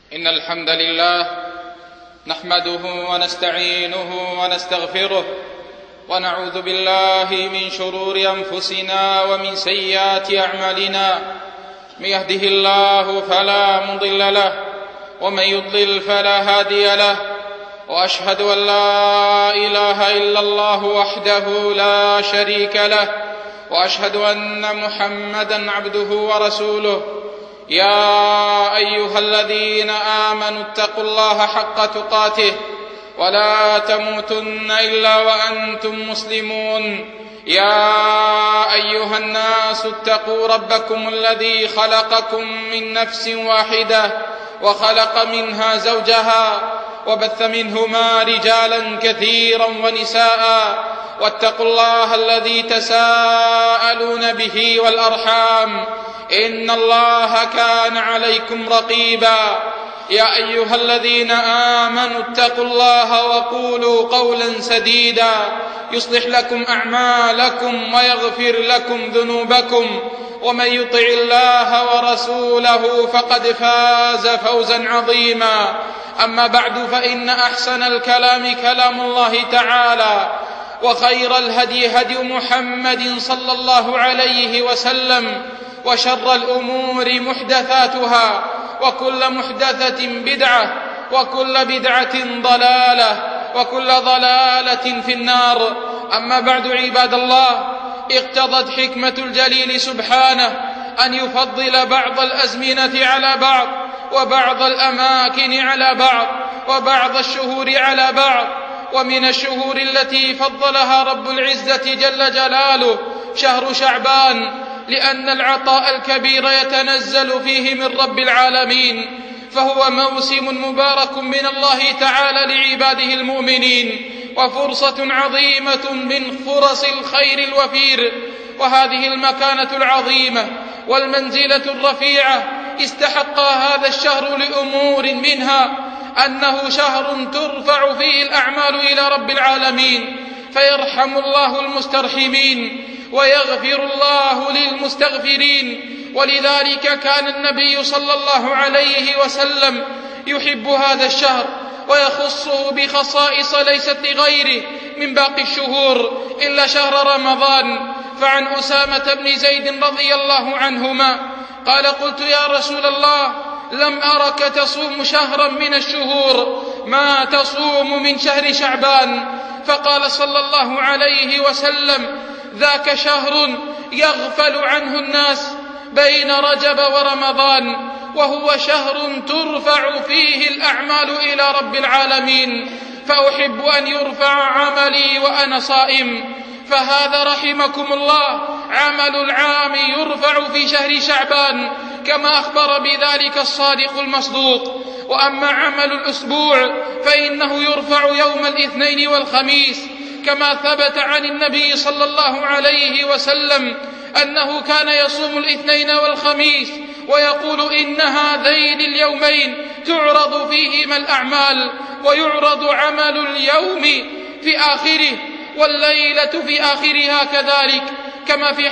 إن الحمد لله نحمده ونستعينه ونستغفره ونعوذ بالله من شرور أنفسنا ومن سيئات أعمالنا. من يهده الله فلا مضل له ومن يضلل فلا هادي له، وأشهد أن لا إله إلا الله وحده لا شريك له، وأشهد أن محمدا عبده ورسوله. يا أيها الذين آمنوا اتقوا الله حق تقاته ولا تموتن إلا وأنتم مسلمون. يا أيها الناس اتقوا ربكم الذي خلقكم من نفس واحدة وخلق منها زوجها وبث منهما رجالا كثيرا ونساء، واتقوا الله الذي تساءلون به والأرحام إن الله كان عليكم رقيبا. يا أيها الذين آمنوا اتقوا الله وقولوا قولا سديدا يصلح لكم أعمالكم ويغفر لكم ذنوبكم، ومن يطع الله ورسوله فقد فاز فوزا عظيما. أما بعد، فإن أحسن الكلام كلام الله تعالى، وخير الهدي هدي محمد صلى الله عليه وسلم، وشر الأمور محدثاتها، وكل محدثة بدعة، وكل بدعة ضلالة، وكل ضلالة في النار. أما بعد، عباد الله، اقتضت حكمة الجليل سبحانه أن يفضل بعض الأزمنة على بعض، وبعض الأماكن على بعض، وبعض الشهور على بعض. ومن الشهور التي فضلها رب العزة جل جلاله شهر شعبان، لأن العطاء الكبير يتنزل فيه من رب العالمين، فهو موسم مبارك من الله تعالى لعباده المؤمنين، وفرصة عظيمة من فرص الخير الوفير. وهذه المكانة العظيمة والمنزلة الرفيعة استحق هذا الشهر لأمور، منها أنه شهر ترفع فيه الأعمال إلى رب العالمين، فيرحم الله المسترحمين ويغفر الله للمستغفرين. ولذلك كان النبي صلى الله عليه وسلم يحب هذا الشهر ويخصه بخصائص ليست لغيره من باقي الشهور إلا شهر رمضان. فعن أسامة بن زيد رضي الله عنهما قال: قلت يا رسول الله، لم أرك تصوم شهرا من الشهور ما تصوم من شهر شعبان. فقال صلى الله عليه وسلم: ذاك شهر يغفل عنه الناس بين رجب ورمضان، وهو شهر ترفع فيه الأعمال إلى رب العالمين، فأحب أن يرفع عملي وأنا صائم. فهذا رحمكم الله عمل العام يرفع في شهر شعبان، كما أخبر بذلك الصادق المصدوق. وأما عمل الأسبوع فإنه يرفع يوم الاثنين والخميس، كما ثبت عن النبي صلى الله عليه وسلم أنه كان يصوم الاثنين والخميس ويقول: إن هذين اليومين تعرض فيهما الأعمال، ويعرض عمل اليوم في آخره والليلة في آخرها كذلك، كما في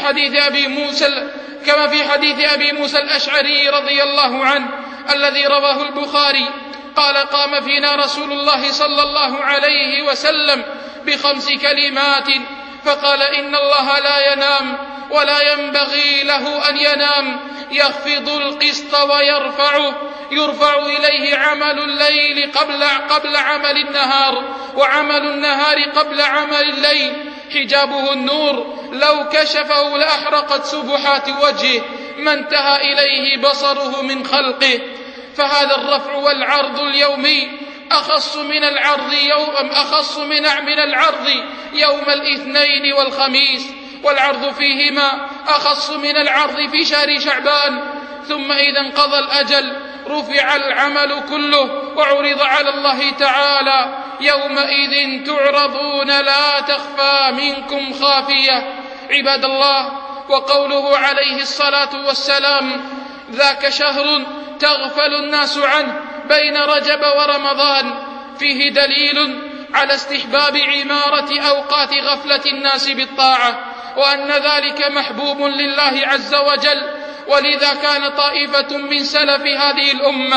حديث أبي موسى الأشعري رضي الله عنه الذي رواه البخاري قال: قام فينا رسول الله صلى الله عليه وسلم ب5 كلمات فقال: إن الله لا ينام ولا ينبغي له أن ينام، يخفض القسط ويرفعه، يرفع إليه عمل الليل قبل عمل النهار، وعمل النهار قبل عمل الليل، حجابه النور، لو كشفه لأحرقت سبحات وجهه ما انتهى إليه بصره من خلقه. فهذا الرفع والعرض اليومي أخص من العرض يوم الاثنين والخميس، والعرض فيهما أخص من العرض في شهر شعبان. ثم إذا انقضى الأجل رفع العمل كله وعرض على الله تعالى: يومئذ تعرضون لا تخفى منكم خافية. عباد الله، وقوله عليه الصلاة والسلام: ذاك شهر تغفل الناس عنه بين رجب ورمضان، فيه دليل على استحباب عمارة أوقات غفلة الناس بالطاعة، وأن ذلك محبوب لله عز وجل. ولذا كان طائفة من سلف هذه الأمة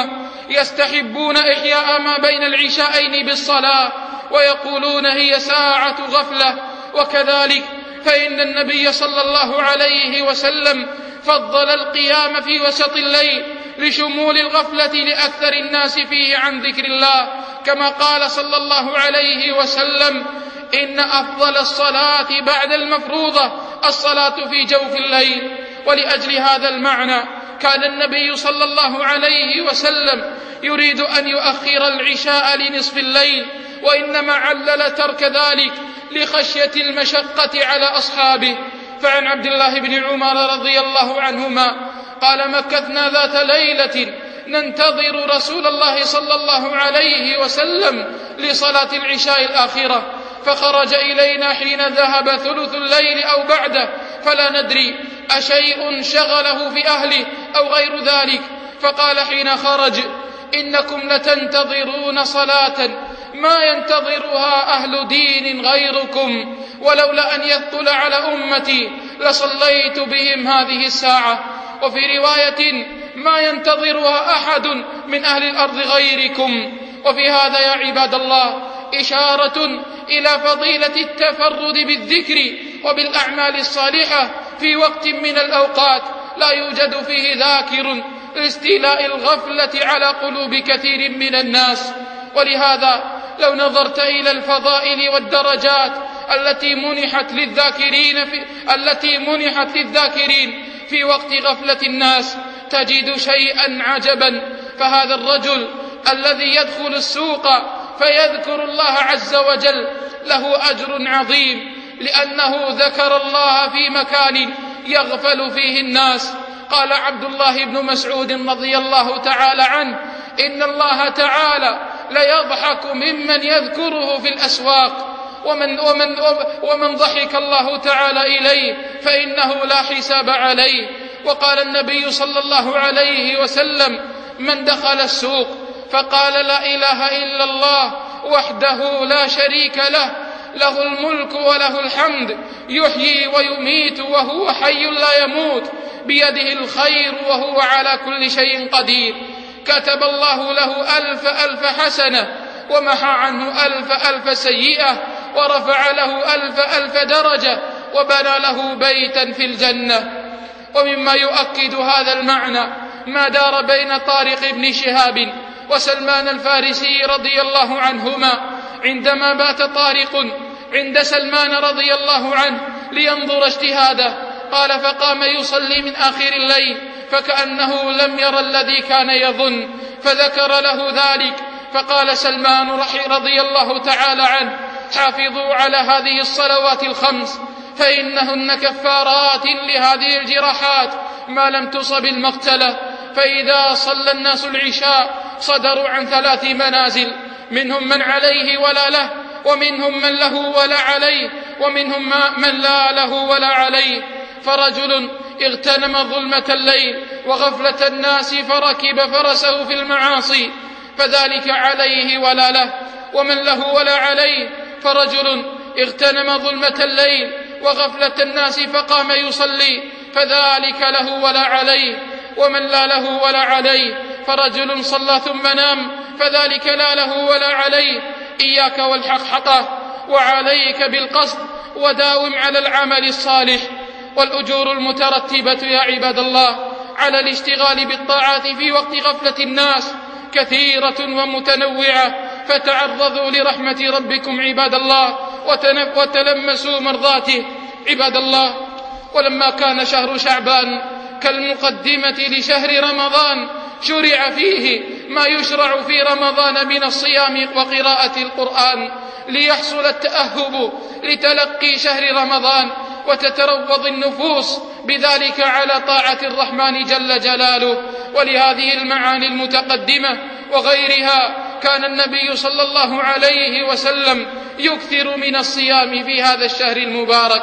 يستحبون إحياء ما بين العشاءين بالصلاة ويقولون هي ساعة غفلة. وكذلك فإن النبي صلى الله عليه وسلم فضل القيام في وسط الليل لشمول الغفلة لأكثر الناس فيه عن ذكر الله، كما قال صلى الله عليه وسلم: إن أفضل الصلاة بعد المفروضة الصلاة في جوف الليل. ولأجل هذا المعنى كان النبي صلى الله عليه وسلم يريد أن يؤخر العشاء لنصف الليل، وإنما علل ترك ذلك لخشية المشقة على أصحابه. فعن عبد الله بن عمر رضي الله عنهما قال: مكثنا ذات ليلة ننتظر رسول الله صلى الله عليه وسلم لصلاة العشاء الآخرة، فخرج إلينا حين ذهب ثلث الليل أو بعده، فلا ندري أشيء شغله في أهله أو غير ذلك، فقال حين خرج: إنكم لتنتظرون صلاة ما ينتظرها أهل دين غيركم، ولولا أن يثقل على أمتي لصليت بهم هذه الساعة. وفي رواية: ما ينتظرها أحد من أهل الأرض غيركم. وفي هذا يا عباد الله إشارة إلى فضيلة التفرد بالذكر وبالأعمال الصالحة في وقت من الأوقات لا يوجد فيه ذاكر لاستيلاء الغفلة على قلوب كثير من الناس. ولهذا لو نظرت إلى الفضائل والدرجات التي منحت للذاكرين في وقت غفلة الناس تجد شيئا عجبا. فهذا الرجل الذي يدخل السوق فيذكر الله عز وجل له أجر عظيم، لأنه ذكر الله في مكان يغفل فيه الناس. قال عبد الله بن مسعود رضي الله تعالى عنه: إن الله تعالى ليضحك ممن يذكره في الأسواق، ومن ضحك الله تعالى إليه فإنه لا حساب عليه. وقال النبي صلى الله عليه وسلم: من دخل السوق فقال لا إله إلا الله وحده لا شريك له، له الملك وله الحمد، يحيي ويميت وهو حي لا يموت، بيده الخير وهو على كل شيء قدير، كتب الله له 1000 حسنة ومحى عنه 1000 سيئة، ورفع له 1000 درجة، وبنى له بيتا في الجنة. ومما يؤكد هذا المعنى ما دار بين طارق بن شهاب وسلمان الفارسي رضي الله عنهما عندما بات طارق عند سلمان رضي الله عنه لينظر اجتهاده. قال: فقام يصلي من آخر الليل فكأنه لم ير الذي كان يظن، فذكر له ذلك، فقال سلمان رضي الله تعالى عنه: حافظوا على هذه الصلوات الخمس فإنهن كفارات لهذه الجراحات ما لم تصب المقتلة. فإذا صلى الناس العشاء صدروا عن 3 منازل، منهم من عليه ولا له، ومنهم من له ولا عليه، ومنهم من لا له ولا عليه. فرجل اغتنم ظلمة الليل وغفلة الناس فركب فرسه في المعاصي فذلك عليه ولا له، ومن له ولا عليه. فرجل اغتنم ظلمة الليل وغفلة الناس فقام يصلي فذلك له ولا عليه، ومن لا له ولا عليه. فرجل صلى ثم نام فذلك لا له ولا عليه. إياك والحقحقة وعليك بالقصد، وداوم على العمل الصالح. والأجور المترتبة يا عباد الله على الاشتغال بالطاعات في وقت غفلة الناس كثيرة ومتنوعة، فتعرضوا لرحمة ربكم عباد الله وتلمسوا مرضاته عباد الله. ولما كان شهر شعبان كالمقدمة لشهر رمضان شرع فيه ما يشرع في رمضان من الصيام وقراءة القرآن، ليحصل التأهب لتلقي شهر رمضان وتتروض النفوس بذلك على طاعة الرحمن جل جلاله. ولهذه المعاني المتقدمة وغيرها كان النبي صلى الله عليه وسلم يكثر من الصيام في هذا الشهر المبارك،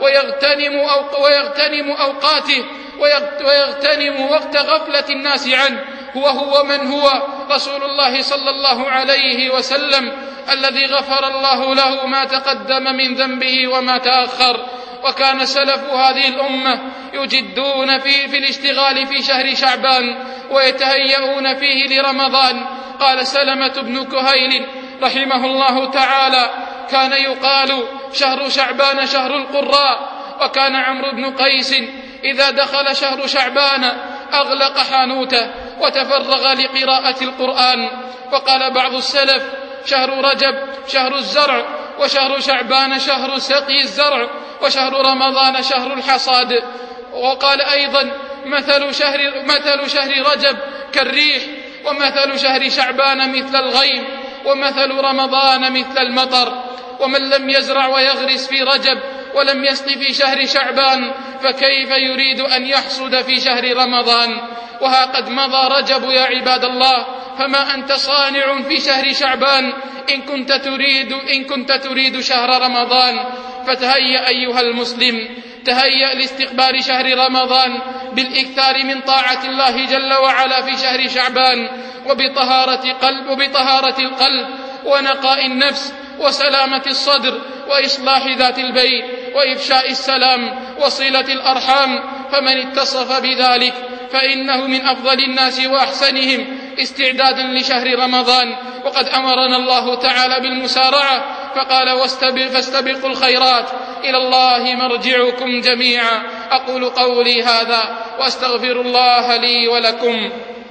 ويغتنم أوقاته ويغتنم وقت غفلة الناس عنه. هو من هو رسول الله صلى الله عليه وسلم الذي غفر الله له ما تقدم من ذنبه وما تأخر، وكان سلف هذه الأمة يجدون في الاشتغال في شهر شعبان ويتهيئون فيه لرمضان. قال سلمة بن كهيل رحمه الله تعالى: كان يقال شهر شعبان شهر القراء. وكان عمرو بن قيس إذا دخل شهر شعبان أغلق حانوته وتفرغ لقراءة القرآن. وقال بعض السلف: شهر رجب شهر الزرع، وشهر شعبان شهر سقي الزرع، وشهر رمضان شهر الحصاد. وقال أيضا: مثل شهر رجب كالريح، ومثل شهر شعبان مثل الغيم، ومثل رمضان مثل المطر. ومن لم يزرع ويغرس في رجب ولم يسق في شهر شعبان فكيف يريد أن يحصد في شهر رمضان؟ وها قد مضى رجب يا عباد الله، فما أنت صانع في شهر شعبان إن كنت تريد شهر رمضان. فتهيأ أيها المسلم، تهيأ لاستقبال شهر رمضان بالإكثار من طاعة الله جل وعلا في شهر شعبان، وبطهارة القلب ونقاء النفس وسلامة الصدر وإصلاح ذات البيت وإفشاء السلام وصلة الأرحام. فمن اتصف بذلك فإنه من أفضل الناس وأحسنهم استعدادا لشهر رمضان. وقد أمرنا الله تعالى بالمسارعة فقال: فاستبقوا الخيرات إلى الله مرجعكم جميعا. أقول قولي هذا وأستغفر الله لي ولكم.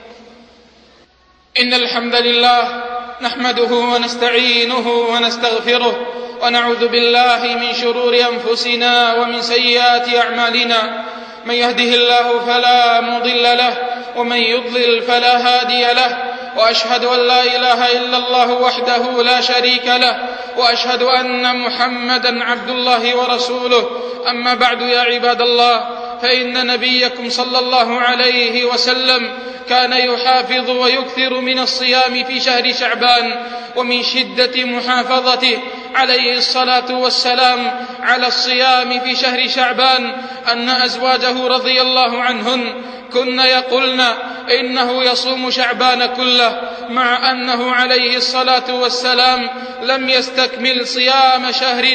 إن الحمد لله نحمده ونستعينه ونستغفره، ونعوذ بالله من شرور أنفسنا ومن سيئات أعمالنا. من يهده الله فلا مضل له، ومن يضلل فلا هادي له. وأشهد أن لا إله إلا الله وحده لا شريك له، وأشهد أن محمدا عبد الله ورسوله. أما بعد يا عباد الله، فإن نبيكم صلى الله عليه وسلم كان يحافظ ويكثر من الصيام في شهر شعبان. ومن شدة محافظته عليه الصلاة والسلام على الصيام في شهر شعبان أن أزواجه رضي الله عنهن كن يقولن إنه يصوم شعبان كله، مع أنه عليه الصلاة والسلام لم يستكمل صيام شهر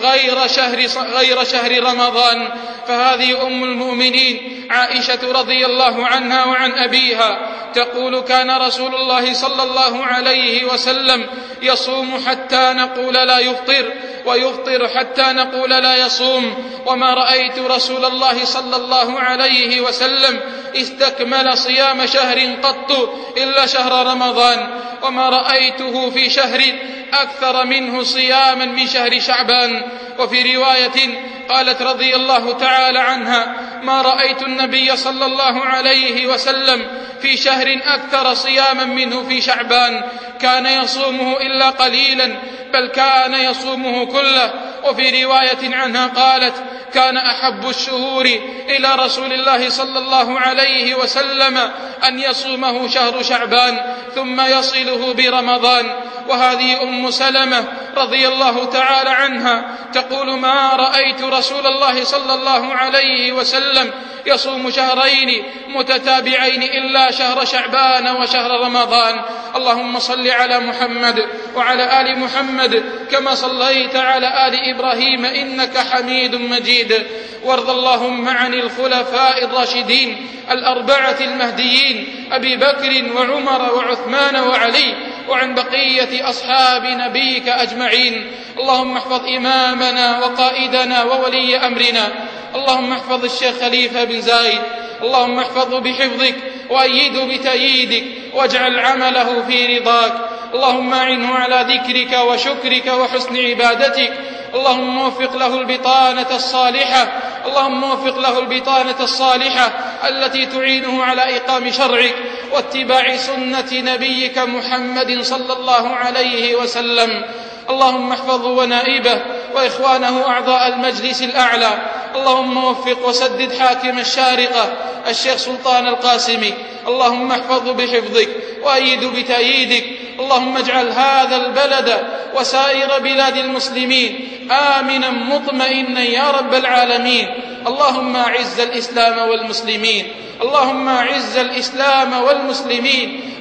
غير شهر رمضان. فهذه أم المؤمنين عائشة رضي الله عنها وعن أبيها تقول: كان رسول الله صلى الله عليه وسلم يصوم حتى نقول لا يفطر، ويفطر حتى نقول لا يصوم. وما رأيت رسول الله صلى الله عليه وسلم استكمل صيام شهر قط إلا شهر رمضان، وما رأيته في شهر أكثر منه صياما من شهر شعبان. وفي رواية قالت رضي الله تعالى عنها: ما رأيت النبي صلى الله عليه وسلم في شهر أكثر صياما منه في شعبان، كان يصومه إلا قليلا، بل كان يصومه كله. وفي رواية عنها قالت: كان أحب الشهور إلى رسول الله صلى الله عليه وسلم أن يصومه شهر شعبان ثم يصله برمضان. وهذه أم سلمة رضي الله تعالى عنها تقول: ما رأيت رسول الله صلى الله عليه وسلم يصوم شهرين متتابعين إلا شهر شعبان وشهر رمضان. اللهم صل على محمد وعلى آل محمد كما صليت على آل إبراهيم إنك حميد مجيد. وارض اللهم عن الخلفاء الراشدين الأربعة المهديين أبي بكر وعمر وعثمان وعلي، وعن بقية أصحاب نبيك أجمعين. اللهم احفظ إمامنا وقائدنا وولي أمرنا، اللهم احفظ الشيخ خليفة بن زايد، اللهم احفظه بحفظك وأيده بتأييدك، واجعل عمله في رضاك. اللهم أعنه على ذكرك وشكرك وحسن عبادتك. اللهم وفق له البطانة الصالحة، اللهم وفق له البطانة الصالحة التي تعينه على إقام شرعك واتباع سنة نبيك محمد صلى الله عليه وسلم. اللهم احفظه ونائبه وإخوانه أعضاء المجلس الأعلى. اللهم وفق وسدد حاكم الشارقة الشيخ سلطان القاسمي، اللهم احفظه بحفظك وأيده بتأييدك. اللهم اجعل هذا البلد وسائر بلاد المسلمين آمنا مطمئنا يا رب العالمين. اللهم أعز الإسلام والمسلمين، اللهم أعز الإسلام والمسلمين،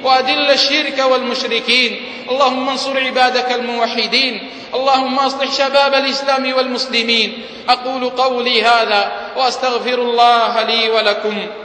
وأذل الشرك والمشركين. اللهم انصر عبادك الموحدين. اللهم أصلح شباب الإسلام والمسلمين. أقول قولي هذا وأستغفر الله لي ولكم.